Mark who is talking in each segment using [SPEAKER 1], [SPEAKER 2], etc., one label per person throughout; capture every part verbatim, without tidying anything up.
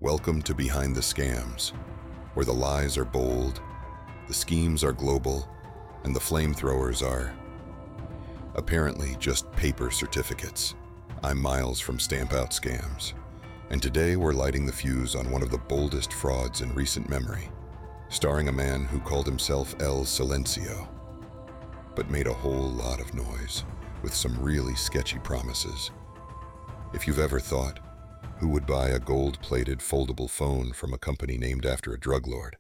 [SPEAKER 1] Welcome to Behind the Scams, where the lies are bold, the schemes are global, and the flamethrowers are apparently just paper certificates. I'm Miles from Stamp Out Scams, and today we're lighting the fuse on one of the boldest frauds in recent memory, starring a man who called himself El Silencio, but made a whole lot of noise with some really sketchy promises. If you've ever thought, who would buy a gold-plated foldable phone from a company named after a drug lord?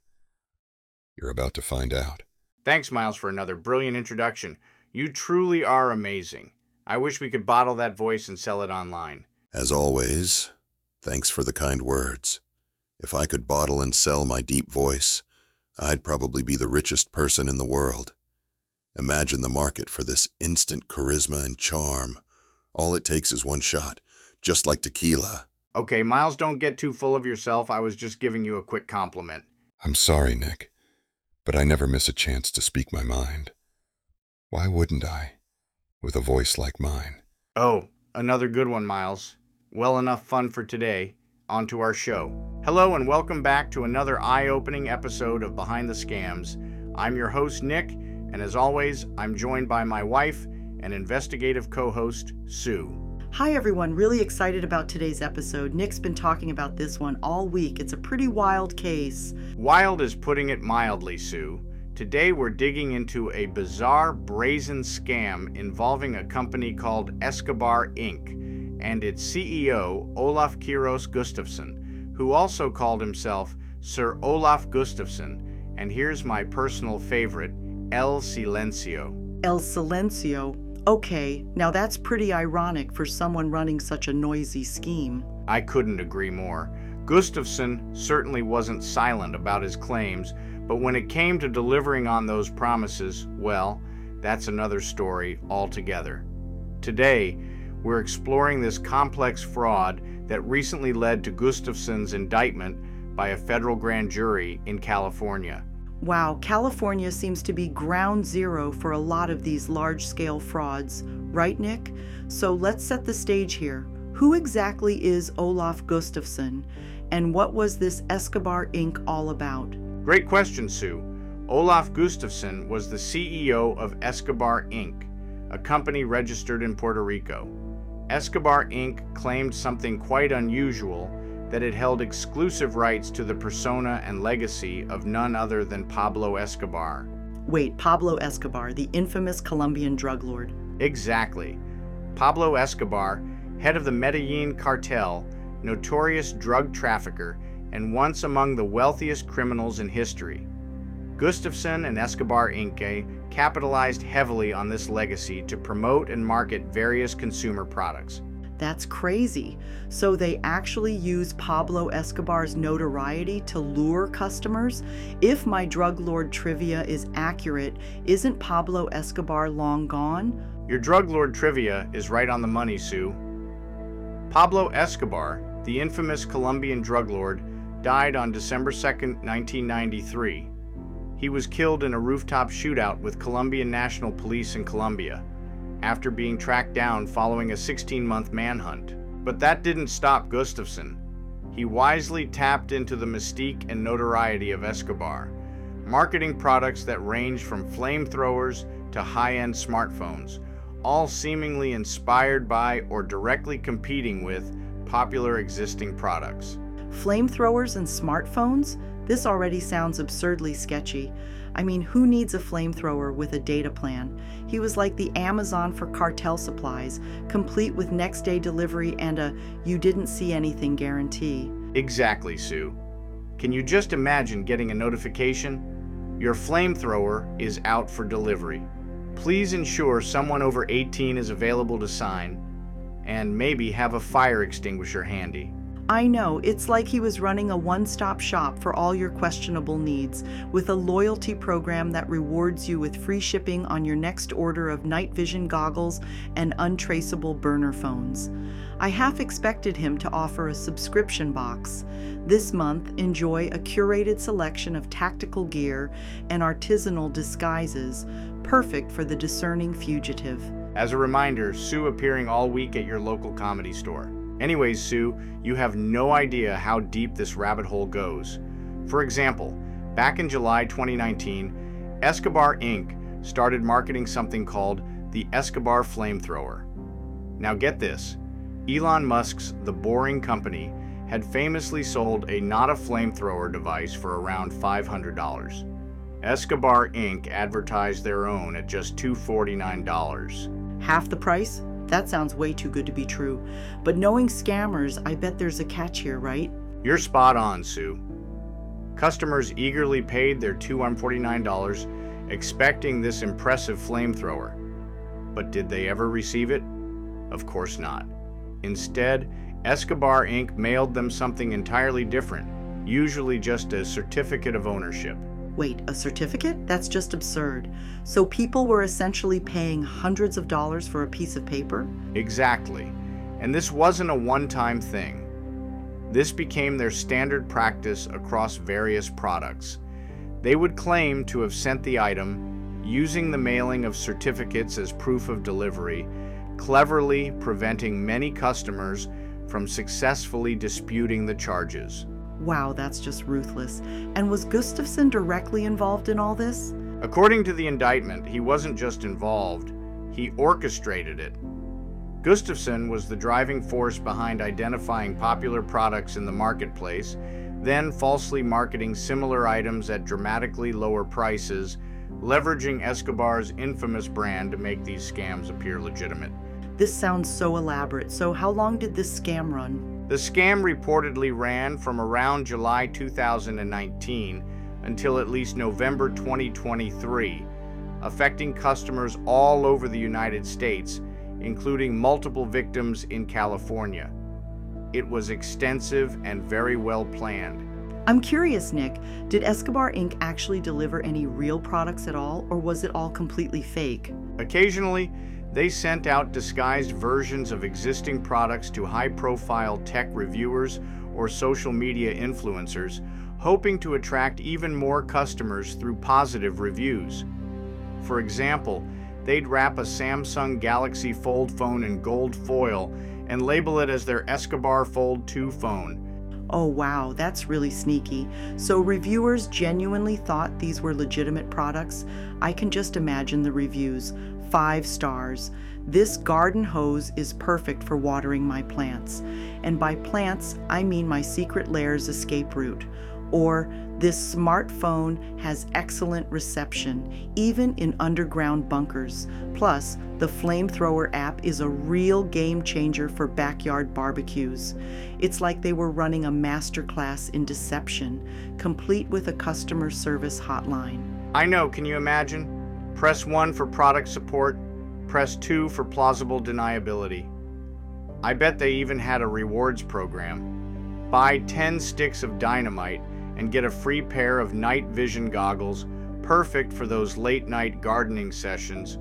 [SPEAKER 1] You're about to find out.
[SPEAKER 2] Thanks, Miles, for another brilliant introduction. You truly are amazing. I wish we could bottle that voice and sell it online.
[SPEAKER 1] As always, thanks for the kind words. If I could bottle and sell my deep voice, I'd probably be the richest person in the world. Imagine the market for this instant charisma and charm. All it takes is one shot, just like tequila.
[SPEAKER 2] Okay, Miles, don't get too full of yourself. I was just giving you a quick compliment.
[SPEAKER 1] I'm sorry, Nick, but I never miss a chance to speak my mind. Why wouldn't I, with a voice like mine?
[SPEAKER 2] Oh, another good one, Miles. Well, enough fun for today. On to our show. Hello and welcome back to another eye-opening episode of Behind the Scams. I'm your host, Nick, and as always, I'm joined by my wife and investigative co-host, Sue.
[SPEAKER 3] Hi everyone, really excited about today's episode. Nick's been talking about this one all week. It's a pretty wild case.
[SPEAKER 2] Wild is putting it mildly, Sue. Today we're digging into a bizarre, brazen scam involving a company called Escobar Incorporated and its C E O, Olaf Quiros Gustafsson, who also called himself Sir Olaf Gustafsson, and here's my personal favorite, El Silencio.
[SPEAKER 3] El Silencio? Okay, now that's pretty ironic for someone running such a noisy scheme.
[SPEAKER 2] I couldn't agree more. Gustafsson certainly wasn't silent about his claims, but when it came to delivering on those promises, well, that's another story altogether. Today, we're exploring this complex fraud that recently led to Gustafsson's indictment by a federal grand jury in California.
[SPEAKER 3] Wow, California seems to be ground zero for a lot of these large-scale frauds, right, Nick? So let's set the stage here. Who exactly is Olaf Gustafsson, and what was this Escobar Incorporated all about?
[SPEAKER 2] Great question, Sue. Olaf Gustafsson was the C E O of Escobar Incorporated, a company registered in Puerto Rico. Escobar Incorporated claimed something quite unusual, that it held exclusive rights to the persona and legacy of none other than Pablo Escobar.
[SPEAKER 3] Wait, Pablo Escobar, the infamous Colombian drug lord.
[SPEAKER 2] Exactly. Pablo Escobar, head of the Medellin cartel, notorious drug trafficker, and once among the wealthiest criminals in history. Gustafsson and Escobar Incorporated capitalized heavily on this legacy to promote and market various consumer products.
[SPEAKER 3] That's crazy. So they actually use Pablo Escobar's notoriety to lure customers? If my drug lord trivia is accurate, isn't Pablo Escobar long gone?
[SPEAKER 2] Your drug lord trivia is right on the money, Sue. Pablo Escobar, the infamous Colombian drug lord, died on December second, nineteen ninety-three. He was killed in a rooftop shootout with Colombian National Police in Colombia, after being tracked down following a sixteen-month manhunt. But that didn't stop Gustafsson. He wisely tapped into the mystique and notoriety of Escobar, marketing products that ranged from flamethrowers to high-end smartphones, all seemingly inspired by or directly competing with popular existing products.
[SPEAKER 3] Flamethrowers and smartphones? This already sounds absurdly sketchy. I mean, who needs a flamethrower with a data plan? He was like the Amazon for cartel supplies, complete with next-day delivery and a you didn't see anything guarantee.
[SPEAKER 2] Exactly, Sue. Can you just imagine getting a notification? Your flamethrower is out for delivery. Please ensure someone over eighteen is available to sign, and maybe have a fire extinguisher handy.
[SPEAKER 3] I know, it's like he was running a one-stop shop for all your questionable needs, with a loyalty program that rewards you with free shipping on your next order of night vision goggles and untraceable burner phones. I half expected him to offer a subscription box. This month, enjoy a curated selection of tactical gear and artisanal disguises, perfect for the discerning fugitive.
[SPEAKER 2] As a reminder, Sue appearing all week at your local comedy store. Anyways, Sue, you have no idea how deep this rabbit hole goes. For example, back in July twenty nineteen, Escobar Incorporated started marketing something called the Escobar Flamethrower. Now get this, Elon Musk's The Boring Company had famously sold a not a flamethrower device for around five hundred dollars. Escobar Incorporated advertised their own at just two hundred forty-nine dollars.
[SPEAKER 3] Half the price? That sounds way too good to be true. But knowing scammers, I bet there's a catch here, right?
[SPEAKER 2] You're spot on, Sue. Customers eagerly paid their two hundred forty-nine dollars, expecting this impressive flamethrower. But did they ever receive it? Of course not. Instead, Escobar Incorporated mailed them something entirely different, usually just a certificate of ownership.
[SPEAKER 3] Wait, a certificate? That's just absurd. So people were essentially paying hundreds of dollars for a piece of paper?
[SPEAKER 2] Exactly. And this wasn't a one-time thing. This became their standard practice across various products. They would claim to have sent the item, using the mailing of certificates as proof of delivery, cleverly preventing many customers from successfully disputing the charges.
[SPEAKER 3] Wow, that's just ruthless. And was Gustafson directly involved in all this?
[SPEAKER 2] According to the indictment, he wasn't just involved, he orchestrated it. Gustafson was the driving force behind identifying popular products in the marketplace, then falsely marketing similar items at dramatically lower prices, leveraging Escobar's infamous brand to make these scams appear legitimate.
[SPEAKER 3] This sounds so elaborate. So how long did this scam run?
[SPEAKER 2] The scam reportedly ran from around July two thousand nineteen until at least November twenty twenty-three, affecting customers all over the United States, including multiple victims in California. It was extensive and very well planned.
[SPEAKER 3] I'm curious, Nick, did Escobar Incorporated actually deliver any real products at all, or was it all completely fake?
[SPEAKER 2] Occasionally, they sent out disguised versions of existing products to high-profile tech reviewers or social media influencers, hoping to attract even more customers through positive reviews. For example, they'd wrap a Samsung Galaxy Fold phone in gold foil and label it as their Escobar Fold two phone.
[SPEAKER 3] Oh wow, that's really sneaky. So reviewers genuinely thought these were legitimate products? I can just imagine the reviews. Five stars. This garden hose is perfect for watering my plants. And by plants, I mean my secret lair's escape route. Or, this smartphone has excellent reception, even in underground bunkers. Plus, the Flamethrower app is a real game changer for backyard barbecues. It's like they were running a masterclass in deception, complete with a customer service hotline.
[SPEAKER 2] I know, can you imagine? Press one for product support, press two for plausible deniability. I bet they even had a rewards program. Buy ten sticks of dynamite and get a free pair of night vision goggles, perfect for those late night gardening sessions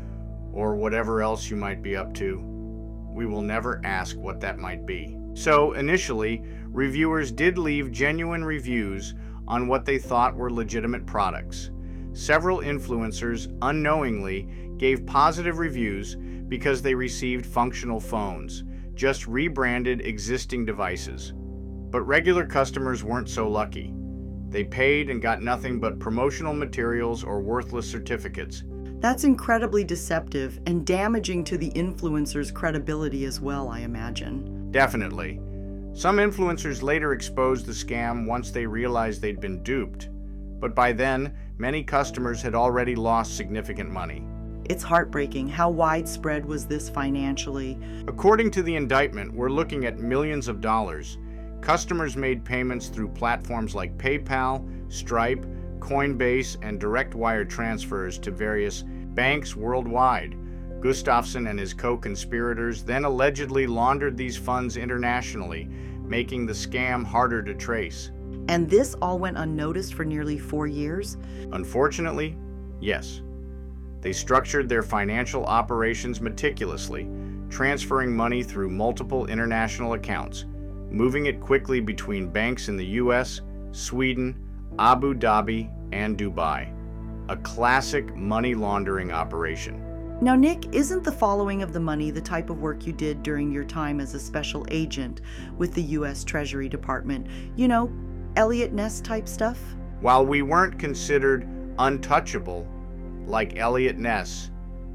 [SPEAKER 2] or whatever else you might be up to. We will never ask what that might be. So initially, reviewers did leave genuine reviews on what they thought were legitimate products. Several influencers unknowingly gave positive reviews because they received functional phones, just rebranded existing devices. But regular customers weren't so lucky. They paid and got nothing but promotional materials or worthless certificates.
[SPEAKER 3] That's incredibly deceptive and damaging to the influencer's credibility as well, I imagine.
[SPEAKER 2] Definitely. Some influencers later exposed the scam once they realized they'd been duped. But by then, many customers had already lost significant money.
[SPEAKER 3] It's heartbreaking. How widespread was this financially?
[SPEAKER 2] According to the indictment, we're looking at millions of dollars. Customers made payments through platforms like PayPal, Stripe, Coinbase, and direct wire transfers to various banks worldwide. Gustafson and his co-conspirators then allegedly laundered these funds internationally, making the scam harder to trace.
[SPEAKER 3] And this all went unnoticed for nearly four years?
[SPEAKER 2] Unfortunately, yes. They structured their financial operations meticulously, transferring money through multiple international accounts, moving it quickly between banks in the U S, Sweden, Abu Dhabi, and Dubai. A classic money laundering operation.
[SPEAKER 3] Now, Nick, isn't the following of the money the type of work you did during your time as a special agent with the U S Treasury Department? You know, Eliot Ness type stuff?
[SPEAKER 2] While we weren't considered untouchable like Eliot Ness,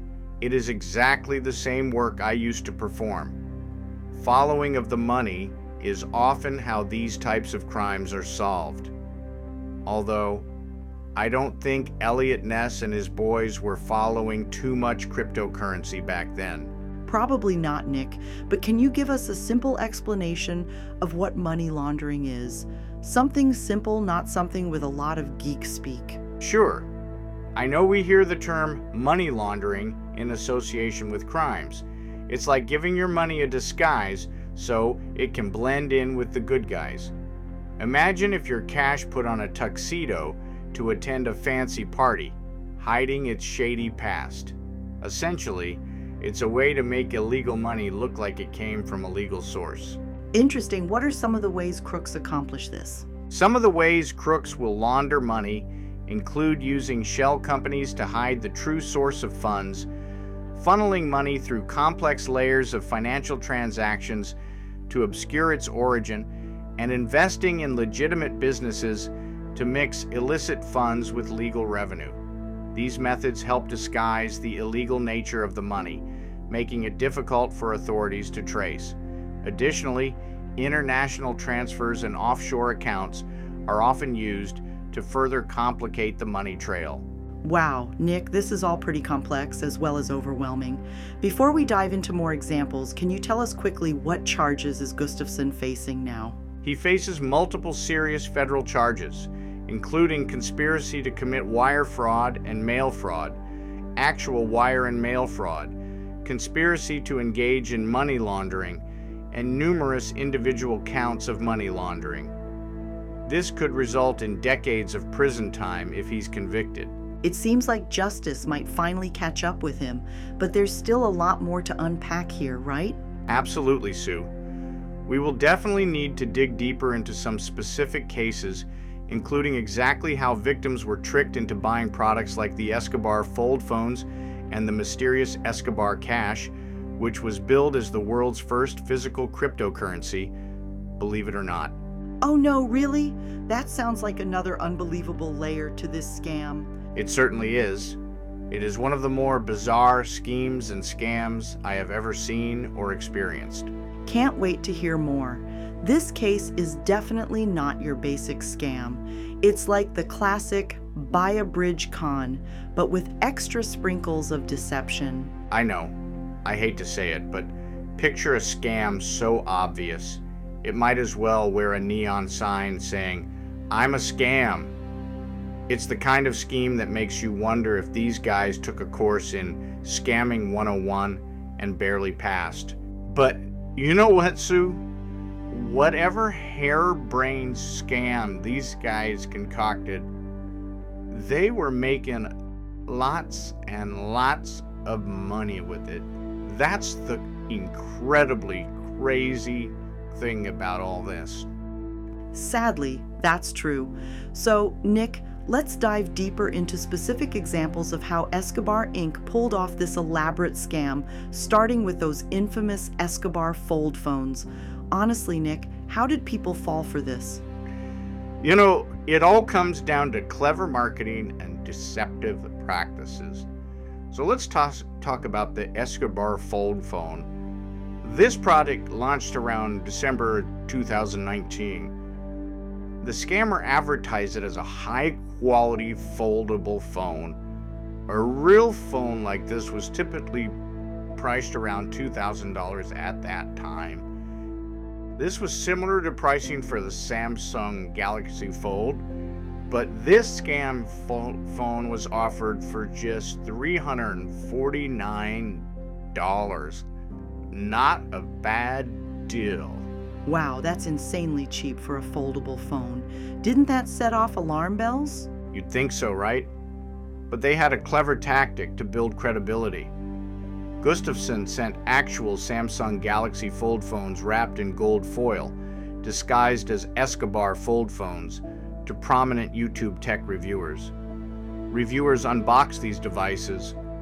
[SPEAKER 2] it is exactly the same work I used to perform. Following of the money is often how these types of crimes are solved. Although, I don't think Eliot Ness and his boys were following too much cryptocurrency back then.
[SPEAKER 3] Probably not, Nick, but can you give us a simple explanation of what money laundering is? Something simple, not something with a lot of geek speak.
[SPEAKER 2] Sure. I know we hear the term money laundering in association with crimes. It's like giving your money a disguise so it can blend in with the good guys. Imagine if your cash put on a tuxedo to attend a fancy party, hiding its shady past. Essentially, it's a way to make illegal money look like it came from a legal source.
[SPEAKER 3] Interesting. What are some of the ways crooks accomplish this?
[SPEAKER 2] Some of the ways crooks will launder money include using shell companies to hide the true source of funds, funneling money through complex layers of financial transactions to obscure its origin, and investing in legitimate businesses to mix illicit funds with legal revenue. These methods help disguise the illegal nature of the money, making it difficult for authorities to trace. Additionally, international transfers and offshore accounts are often used to further complicate the money trail.
[SPEAKER 3] Wow, Nick, this is all pretty complex as well as overwhelming. Before we dive into more examples, can you tell us quickly what charges is Gustafson facing now?
[SPEAKER 2] He faces multiple serious federal charges, including conspiracy to commit wire fraud and mail fraud, actual wire and mail fraud, conspiracy to engage in money laundering, and numerous individual counts of money laundering. This could result in decades of prison time if he's convicted.
[SPEAKER 3] It seems like justice might finally catch up with him, but there's still a lot more to unpack here, right?
[SPEAKER 2] Absolutely, Sue. We will definitely need to dig deeper into some specific cases, including exactly how victims were tricked into buying products like the Escobar fold phones and the mysterious Escobar Cash, which was billed as the world's first physical cryptocurrency, believe it or not.
[SPEAKER 3] Oh no, really? That sounds like another unbelievable layer to this scam.
[SPEAKER 2] It certainly is. It is one of the more bizarre schemes and scams I have ever seen or experienced.
[SPEAKER 3] Can't wait to hear more. This case is definitely not your basic scam. It's like the classic buy a bridge con, but with extra sprinkles of deception.
[SPEAKER 2] I know. I hate to say it, but picture a scam so obvious, it might as well wear a neon sign saying, "I'm a scam." It's the kind of scheme that makes you wonder if these guys took a course in Scamming one oh one and barely passed. But you know what, Sue? Whatever harebrained scam these guys concocted, they were making lots and lots of money with it. That's the incredibly crazy thing about all this.
[SPEAKER 3] Sadly, that's true. So, Nick, let's dive deeper into specific examples of how Escobar Incorporated pulled off this elaborate scam, starting with those infamous Escobar fold phones. Honestly, Nick, how did people fall for this?
[SPEAKER 2] You know, it all comes down to clever marketing and deceptive practices. So let's toss, talk about the Escobar fold phone. This product launched around December two thousand nineteen. The scammer advertised it as a high-quality foldable phone. A real phone like this was typically priced around two thousand dollars at that time. This was similar to pricing for the Samsung Galaxy Fold, but this scam fo- phone was offered for just three hundred forty-nine dollars. Not a bad deal.
[SPEAKER 3] Wow, that's insanely cheap for a foldable phone. Didn't that set off alarm bells?
[SPEAKER 2] You'd think so, right? But they had a clever tactic to build credibility. Gustafson sent actual Samsung Galaxy Fold phones wrapped in gold foil, disguised as Escobar fold phones, to prominent YouTube tech reviewers. Reviewers unboxed these devices,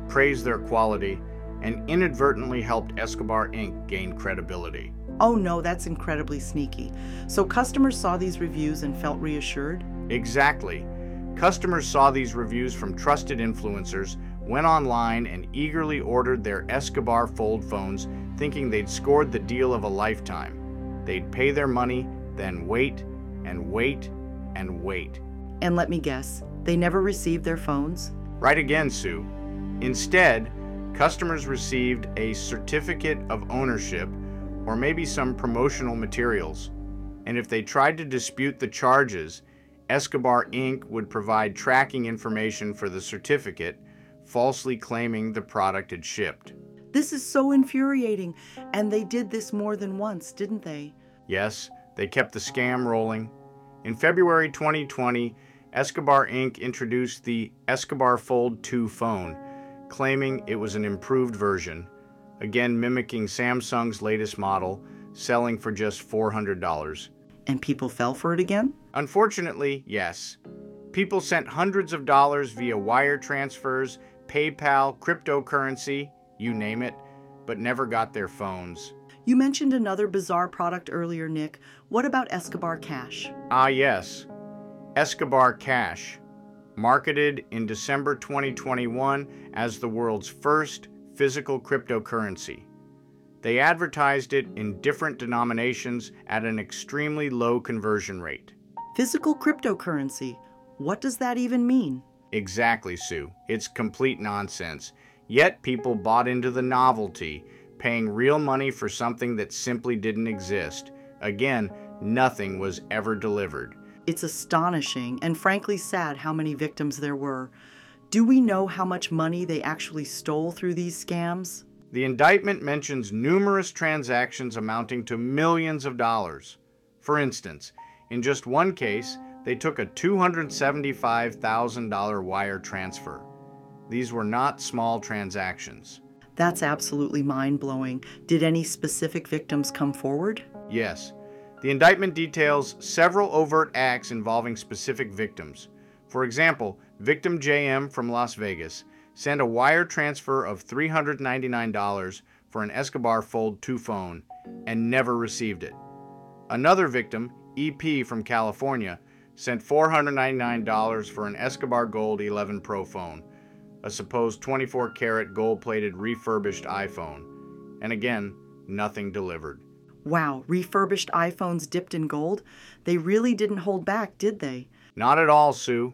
[SPEAKER 2] praised their quality, and inadvertently helped Escobar Incorporated gain credibility.
[SPEAKER 3] Oh no, that's incredibly sneaky. So customers saw these reviews and felt reassured?
[SPEAKER 2] Exactly. Customers saw these reviews from trusted influencers, went online, and eagerly ordered their Escobar Fold phones, thinking they'd scored the deal of a lifetime. They'd pay their money, then wait, and wait, and wait.
[SPEAKER 3] And let me guess, they never received their phones?
[SPEAKER 2] Right again, Sue. Instead, customers received a certificate of ownership or maybe some promotional materials. And if they tried to dispute the charges, Escobar Incorporated would provide tracking information for the certificate, falsely claiming the product had shipped.
[SPEAKER 3] This is so infuriating, and they did this more than once, didn't they?
[SPEAKER 2] Yes, they kept the scam rolling. In February twenty twenty, Escobar Incorporated introduced the Escobar Fold two phone, claiming it was an improved version, again mimicking Samsung's latest model, selling for just four hundred dollars.
[SPEAKER 3] And people fell for it again?
[SPEAKER 2] Unfortunately, yes. People sent hundreds of dollars via wire transfers, PayPal, cryptocurrency, you name it, but never got their phones.
[SPEAKER 3] You mentioned another bizarre product earlier, Nick. What about Escobar Cash?
[SPEAKER 2] Ah, yes. Escobar Cash, marketed in December twenty twenty-one as the world's first physical cryptocurrency. They advertised it in different denominations at an extremely low conversion rate.
[SPEAKER 3] Physical cryptocurrency? What does that even mean?
[SPEAKER 2] Exactly, Sue. It's complete nonsense. Yet people bought into the novelty, paying real money for something that simply didn't exist. Again, nothing was ever delivered.
[SPEAKER 3] It's astonishing and frankly sad how many victims there were. Do we know how much money they actually stole through these scams?
[SPEAKER 2] The indictment mentions numerous transactions amounting to millions of dollars. For instance, in just one case, they took a two hundred seventy-five thousand dollars wire transfer. These were not small transactions.
[SPEAKER 3] That's absolutely mind-blowing. Did any specific victims come forward?
[SPEAKER 2] Yes. The indictment details several overt acts involving specific victims. For example, victim J M from Las Vegas sent a wire transfer of three hundred ninety-nine dollars for an Escobar Fold two phone and never received it. Another victim, E P from California, sent four hundred ninety-nine dollars for an Escobar Gold eleven Pro phone, a supposed twenty-four karat gold-plated refurbished iPhone, and again, nothing delivered.
[SPEAKER 3] Wow, refurbished iPhones dipped in gold? They really didn't hold back, did they?
[SPEAKER 2] Not at all, Sue.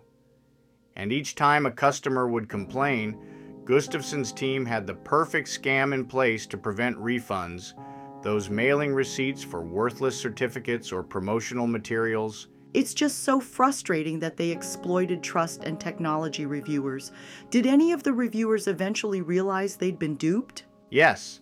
[SPEAKER 2] And each time a customer would complain, Gustafson's team had the perfect scam in place to prevent refunds, those mailing receipts for worthless certificates or promotional materials.
[SPEAKER 3] It's just so frustrating that they exploited trust and technology reviewers. Did any of the reviewers eventually realize they'd been duped?
[SPEAKER 2] Yes.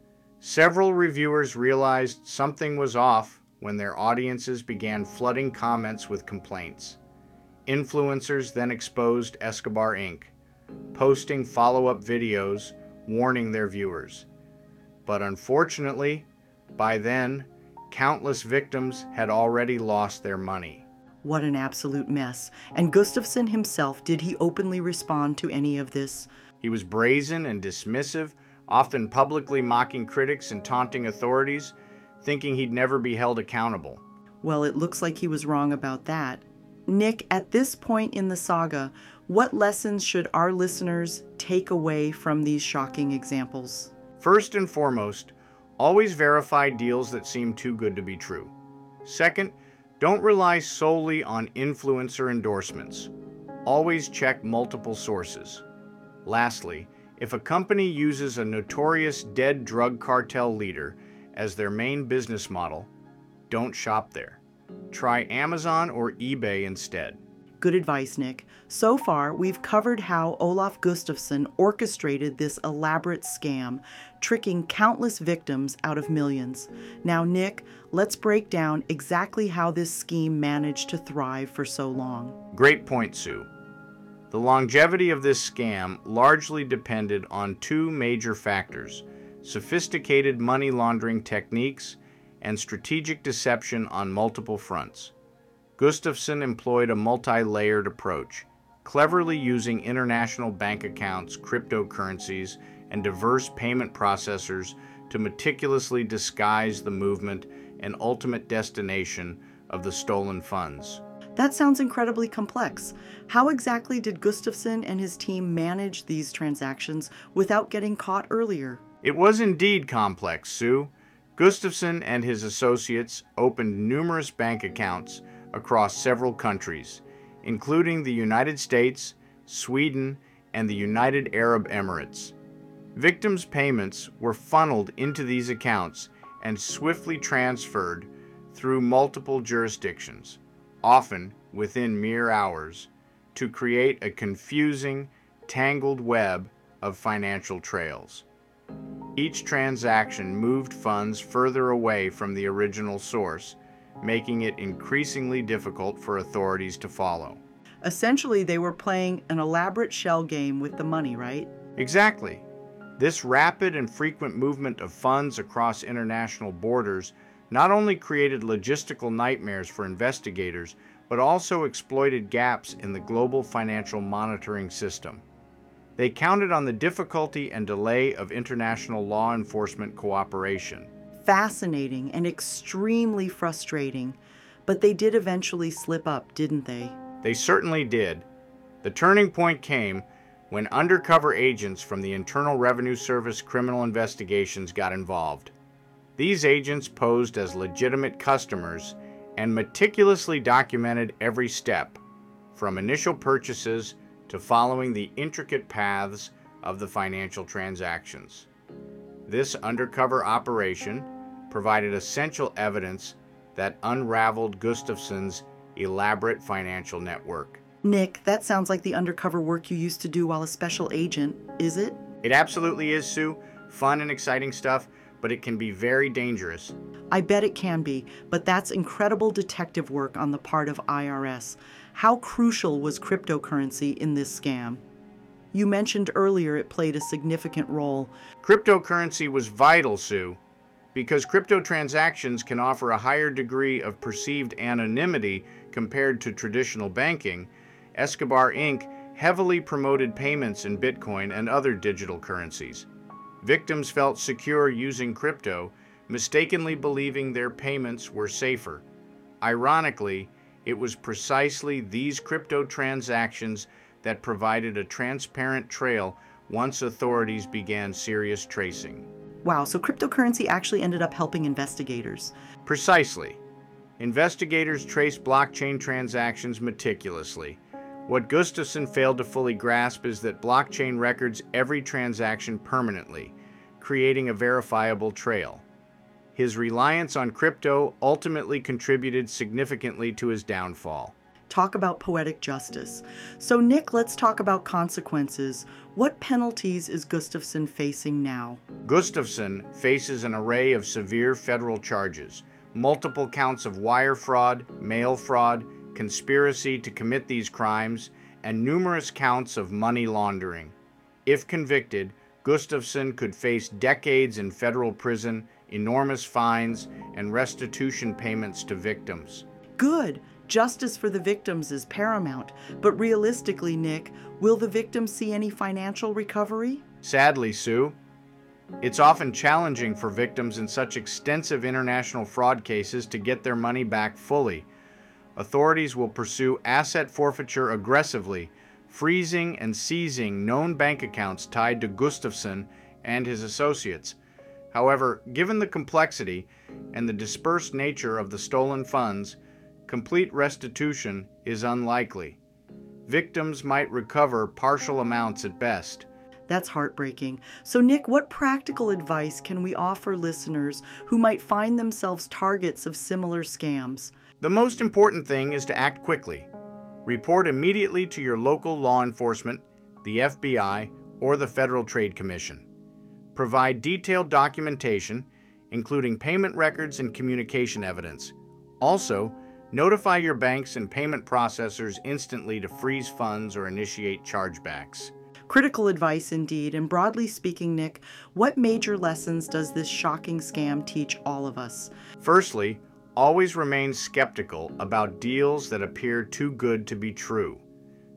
[SPEAKER 2] Several reviewers realized something was off when their audiences began flooding comments with complaints. Influencers then exposed Escobar Incorporated, posting follow-up videos warning their viewers. But unfortunately, by then, countless victims had already lost their money.
[SPEAKER 3] What an absolute mess. And Gustafson himself, did he openly respond to any of this?
[SPEAKER 2] He was brazen and dismissive, often publicly mocking critics and taunting authorities, thinking he'd never be held accountable.
[SPEAKER 3] Well, it looks like he was wrong about that. Nick, at this point in the saga, what lessons should our listeners take away from these shocking examples?
[SPEAKER 2] First and foremost, always verify deals that seem too good to be true. Second, don't rely solely on influencer endorsements. Always check multiple sources. Lastly, if a company uses a notorious dead drug cartel leader as their main business model, don't shop there. Try Amazon or eBay instead.
[SPEAKER 3] Good advice, Nick. So far, we've covered how Olaf Gustafsson orchestrated this elaborate scam, tricking countless victims out of millions. Now, Nick, let's break down exactly how this scheme managed to thrive for so long.
[SPEAKER 2] Great point, Sue. The longevity of this scam largely depended on two major factors: sophisticated money laundering techniques and strategic deception on multiple fronts. Gustafsson employed a multi-layered approach. cleverly using international bank accounts, cryptocurrencies, and diverse payment processors to meticulously disguise the movement and ultimate destination of the stolen funds.
[SPEAKER 3] That sounds incredibly complex. How exactly did Gustafsson and his team manage these transactions without getting caught earlier?
[SPEAKER 2] It was indeed complex, Sue. Gustafsson and his associates opened numerous bank accounts across several countries, including the United States, Sweden, and the United Arab Emirates. Victims' payments were funneled into these accounts and swiftly transferred through multiple jurisdictions, often within mere hours, to create a confusing, tangled web of financial trails. Each transaction moved funds further away from the original source, making it increasingly difficult for authorities to follow.
[SPEAKER 3] Essentially, they were playing an elaborate shell game with the money, right?
[SPEAKER 2] Exactly. This rapid and frequent movement of funds across international borders not only created logistical nightmares for investigators, but also exploited gaps in the global financial monitoring system. They counted on the difficulty and delay of international law enforcement cooperation.
[SPEAKER 3] Fascinating and extremely frustrating. But they did eventually slip up, didn't they?
[SPEAKER 2] They certainly did. The turning point came when undercover agents from the Internal Revenue Service criminal investigations got involved. These agents posed as legitimate customers and meticulously documented every step, from initial purchases to following the intricate paths of the financial transactions. This undercover operation provided essential evidence that unraveled Gustafsson's elaborate financial network.
[SPEAKER 3] Nick, that sounds like the undercover work you used to do while a special agent, is it?
[SPEAKER 2] It absolutely is, Sue. Fun and exciting stuff, but it can be very dangerous.
[SPEAKER 3] I bet it can be, but that's incredible detective work on the part of I R S. How crucial was cryptocurrency in this scam? You mentioned earlier it played a significant role.
[SPEAKER 2] Cryptocurrency was vital, Sue, because crypto transactions can offer a higher degree of perceived anonymity compared to traditional banking. Escobar Incorporated heavily promoted payments in Bitcoin and other digital currencies. Victims felt secure using crypto, mistakenly believing their payments were safer. Ironically, it was precisely these crypto transactions that provided a transparent trail once authorities began serious tracing.
[SPEAKER 3] Wow, so cryptocurrency actually ended up helping investigators.
[SPEAKER 2] Precisely. Investigators traced blockchain transactions meticulously. What Gustafsson failed to fully grasp is that blockchain records every transaction permanently, creating a verifiable trail. His reliance on crypto ultimately contributed significantly to his downfall.
[SPEAKER 3] Talk about poetic justice. So Nick, let's talk about consequences. What penalties is Gustafsson facing now?
[SPEAKER 2] Gustafsson faces an array of severe federal charges, multiple counts of wire fraud, mail fraud, conspiracy to commit these crimes, and numerous counts of money laundering. If convicted, Gustafsson could face decades in federal prison, enormous fines, and restitution payments to victims.
[SPEAKER 3] Good. Justice for the victims is paramount. But realistically, Nick, will the victims see any financial recovery?
[SPEAKER 2] Sadly, Sue, it's often challenging for victims in such extensive international fraud cases to get their money back fully. Authorities will pursue asset forfeiture aggressively, freezing and seizing known bank accounts tied to Gustafsson and his associates. However, given the complexity and the dispersed nature of the stolen funds, complete restitution is unlikely. Victims might recover partial amounts at best.
[SPEAKER 3] That's heartbreaking. So Nick, what practical advice can we offer listeners who might find themselves targets of similar scams?
[SPEAKER 2] The most important thing is to act quickly. Report immediately to your local law enforcement, the F B I, or the Federal Trade Commission. Provide detailed documentation, including payment records and communication evidence. Also, notify your banks and payment processors instantly to freeze funds or initiate chargebacks.
[SPEAKER 3] Critical advice indeed, and broadly speaking, Nick, what major lessons does this shocking scam teach all of us?
[SPEAKER 2] Firstly, always remain skeptical about deals that appear too good to be true.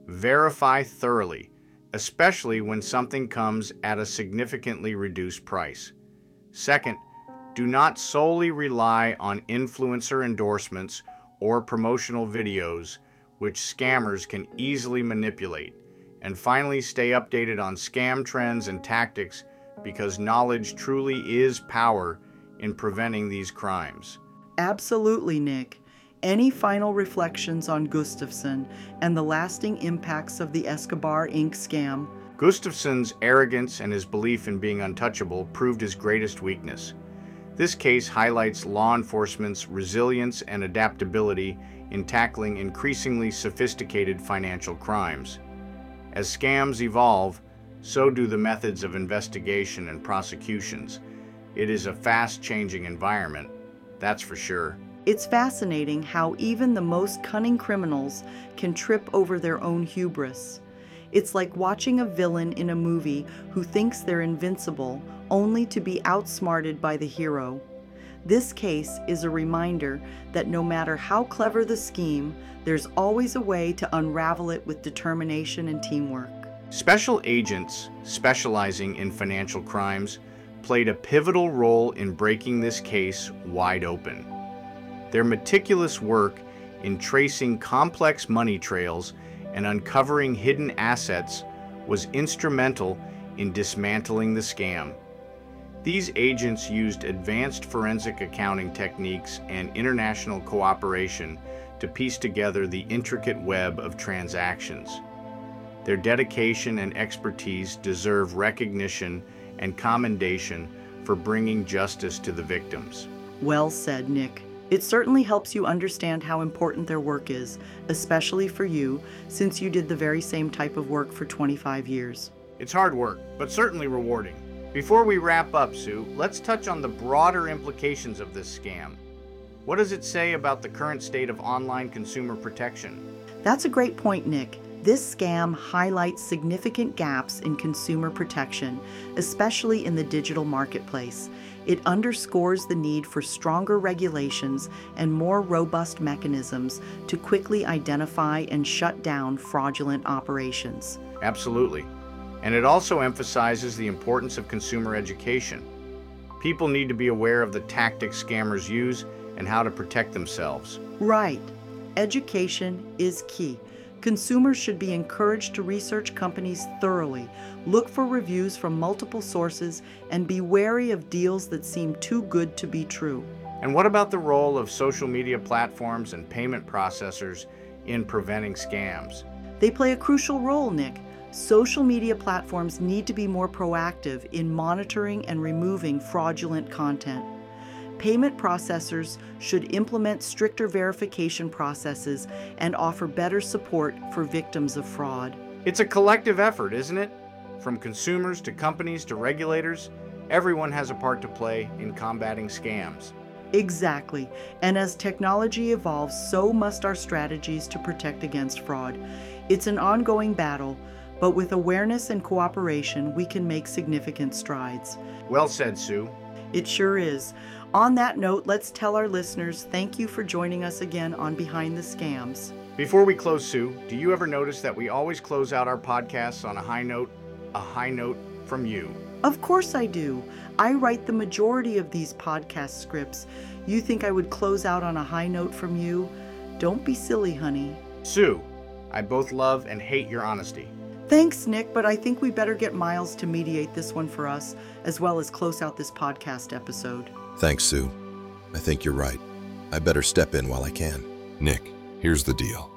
[SPEAKER 2] Verify thoroughly, especially when something comes at a significantly reduced price. Second, do not solely rely on influencer endorsements or promotional videos, which scammers can easily manipulate. And finally, stay updated on scam trends and tactics, because knowledge truly is power in preventing these crimes.
[SPEAKER 3] Absolutely, Nick. Any final reflections on Gustafson and the lasting impacts of the Escobar Incorporated scam?
[SPEAKER 2] Gustafson's arrogance and his belief in being untouchable proved his greatest weakness. This case highlights law enforcement's resilience and adaptability in tackling increasingly sophisticated financial crimes. As scams evolve, so do the methods of investigation and prosecutions. It is a fast-changing environment, that's for sure.
[SPEAKER 3] It's fascinating how even the most cunning criminals can trip over their own hubris. It's like watching a villain in a movie who thinks they're invincible, only to be outsmarted by the hero. This case is a reminder that no matter how clever the scheme, there's always a way to unravel it with determination and teamwork.
[SPEAKER 2] Special agents specializing in financial crimes played a pivotal role in breaking this case wide open. Their meticulous work in tracing complex money trails and uncovering hidden assets was instrumental in dismantling the scam. These agents used advanced forensic accounting techniques and international cooperation to piece together the intricate web of transactions. Their dedication and expertise deserve recognition and commendation for bringing justice to the victims.
[SPEAKER 3] Well said, Nick. It certainly helps you understand how important their work is, especially for you, since you did the very same type of work for twenty-five years.
[SPEAKER 2] It's hard work, but certainly rewarding. Before we wrap up, Sue, let's touch on the broader implications of this scam. What does it say about the current state of online consumer protection?
[SPEAKER 3] That's a great point, Nick. This scam highlights significant gaps in consumer protection, especially in the digital marketplace. It underscores the need for stronger regulations and more robust mechanisms to quickly identify and shut down fraudulent operations.
[SPEAKER 2] Absolutely. And it also emphasizes the importance of consumer education. People need to be aware of the tactics scammers use and how to protect themselves.
[SPEAKER 3] Right. Education is key. Consumers should be encouraged to research companies thoroughly, look for reviews from multiple sources, and be wary of deals that seem too good to be true.
[SPEAKER 2] And what about the role of social media platforms and payment processors in preventing scams?
[SPEAKER 3] They play a crucial role, Nick. Social media platforms need to be more proactive in monitoring and removing fraudulent content. Payment processors should implement stricter verification processes and offer better support for victims of fraud.
[SPEAKER 2] It's a collective effort, isn't it? From consumers to companies to regulators, everyone has a part to play in combating scams.
[SPEAKER 3] Exactly. And as technology evolves, so must our strategies to protect against fraud. It's an ongoing battle, but with awareness and cooperation, we can make significant strides.
[SPEAKER 2] Well said, Sue.
[SPEAKER 3] It sure is. On that note, let's tell our listeners thank you for joining us again on Behind the Scams.
[SPEAKER 2] Before we close, Sue, do you ever notice that we always close out our podcasts on a high note, a high note from you?
[SPEAKER 3] Of course I do. I write the majority of these podcast scripts. You think I would close out on a high note from you? Don't be silly, honey.
[SPEAKER 2] Sue, I both love and hate your honesty.
[SPEAKER 3] Thanks, Nick, but I think we better get Miles to mediate this one for us, as well as close out this podcast episode.
[SPEAKER 1] Thanks, Sue. I think you're right. I better step in while I can. Nick, here's the deal.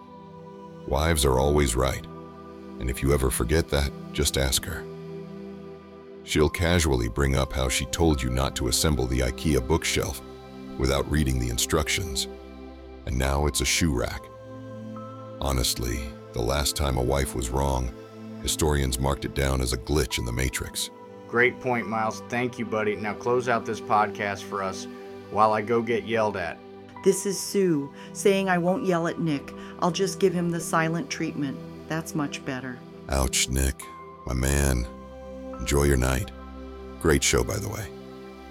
[SPEAKER 1] Wives are always right. And if you ever forget that, just ask her. She'll casually bring up how she told you not to assemble the IKEA bookshelf without reading the instructions. And now it's a shoe rack. Honestly, the last time a wife was wrong, historians marked it down as a glitch in the Matrix.
[SPEAKER 2] Great point, Miles. Thank you, buddy. Now close out this podcast for us while I go get yelled at.
[SPEAKER 3] This is Sue, saying I won't yell at Nick. I'll just give him the silent treatment. That's much better.
[SPEAKER 1] Ouch, Nick. My man. Enjoy your night. Great show, by the way.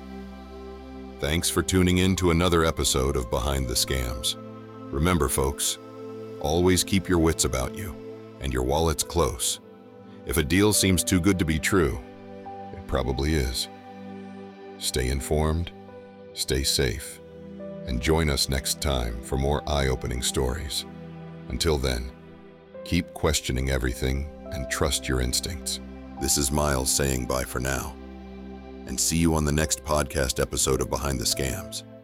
[SPEAKER 1] Thanks for tuning in to another episode of Behind the Scams. Remember, folks, always keep your wits about you. and your wallet's close. If a deal seems too good to be true, it probably is. Stay informed, stay safe, and join us next time for more eye-opening stories. Until then, keep questioning everything and trust your instincts. This is Miles saying bye for now, and see you on the next podcast episode of Behind the Scams.